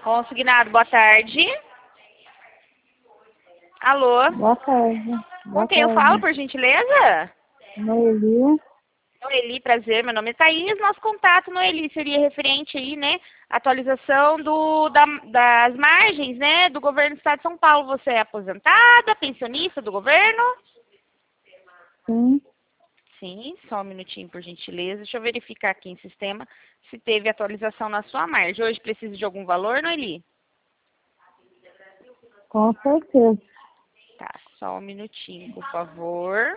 Consignado, boa tarde. Alô? Boa tarde. Com quem eu falo, por gentileza? Noeli. Noeli, prazer, meu nome é Thaís. Nosso contato, Noeli, seria referente aí, né, atualização das margens, né, do governo do estado de São Paulo. Você é aposentada, pensionista do governo? Sim. Sim, só um minutinho, por gentileza. Deixa eu verificar aqui em sistema se teve atualização na sua margem. Hoje precisa de algum valor, Noeli? Com certeza. Tá, só um minutinho, por favor.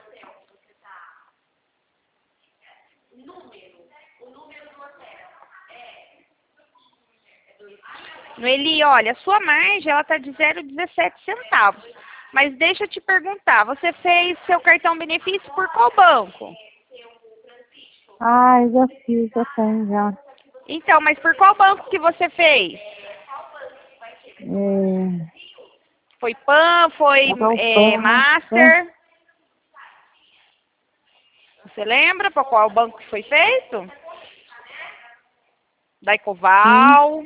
Noeli, olha, a sua margem, ela tá de 0,17 centavos. Mas deixa eu te perguntar, você fez seu cartão benefício por qual banco? Ah, já fiz, já tenho já. Então, mas por qual banco que você fez? Foi PAN, foi Master? Você lembra por qual banco que foi feito? Da Ecoval?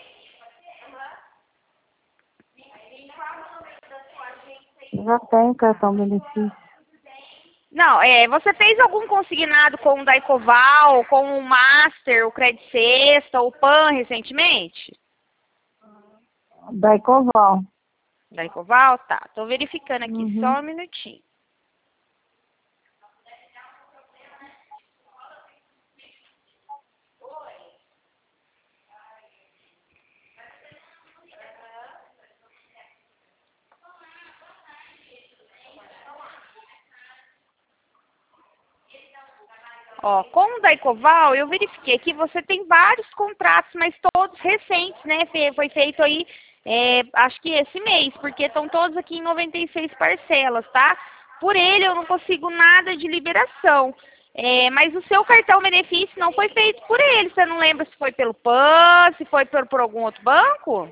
Já tenho cartão benefício. Não, você fez algum consignado com o da Ecoval, com o Master, o Credit Sexta, o PAN recentemente? Da Ecoval. Da Ecoval? Tá, tô verificando aqui, só um minutinho. Ó, com o da Ecoval, eu verifiquei que você tem vários contratos, mas todos recentes, né? Foi feito aí, acho que esse mês, porque estão todos aqui em 96 parcelas, tá? Por ele eu não consigo nada de liberação. Mas o seu cartão benefício não foi feito por ele. Você não lembra se foi pelo PAN, se foi por algum outro banco?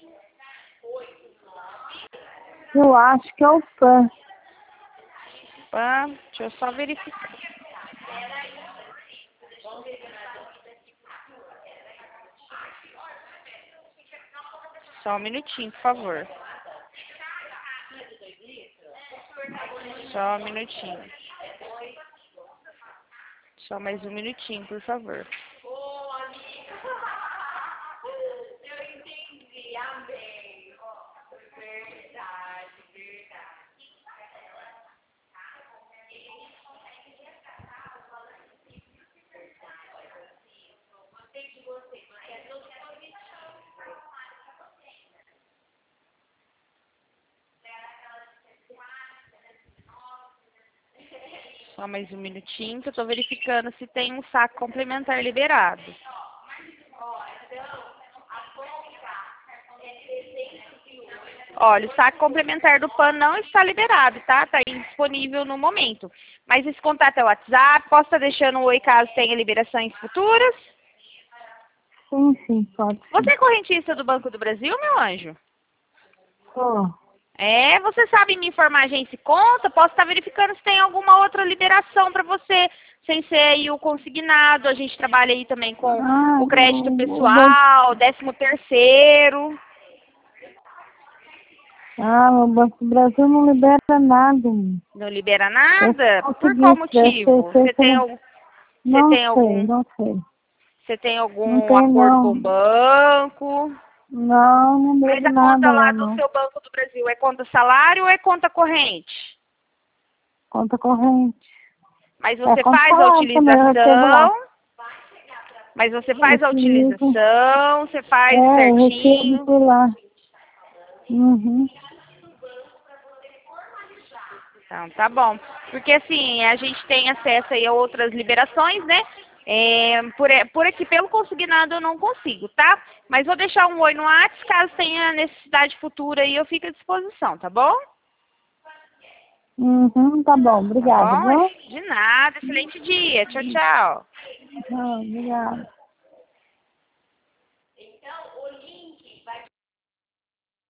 Eu acho que é o PAN. PAN, deixa eu só verificar. Só um minutinho, por favor. Só um minutinho. Só mais um minutinho, por favor. Só mais um minutinho que eu tô verificando se tem um saque complementar liberado. Olha, o saque complementar do PAN não está liberado, tá? Está indisponível no momento. Mas esse contato é o WhatsApp. Posso estar deixando um oi caso tenha liberações futuras? Sim, pode. Você é correntista do Banco do Brasil, meu anjo? Sou. Você sabe me informar a agência e conta? Posso estar verificando se tem alguma outra liberação para você, sem ser aí o consignado. A gente trabalha aí também com o crédito pessoal, 13º. O Banco do Brasil não libera nada. Não libera nada? Por Consegui, qual motivo? Você tem Não sei. Você tem algum Não tem, acordo com não. o banco? Não Mas devo a nada conta lá lá, do não. seu Banco do Brasil é conta salário ou é conta corrente? Conta corrente. Mas você conta faz a salário também, eu recebo lá. utilização? Mas você faz a Utilizo. utilização, você faz Eu certinho? recebo por lá. Então, tá bom. Porque assim, a gente tem acesso aí a outras liberações, né? Por aqui, pelo consignado, eu não consigo, tá? Mas vou deixar um oi no WhatsApp, caso tenha necessidade futura aí, eu fico à disposição, tá bom? Tá bom, obrigada, Tá bom? viu? De nada, excelente dia. Tchau, tchau. Obrigada.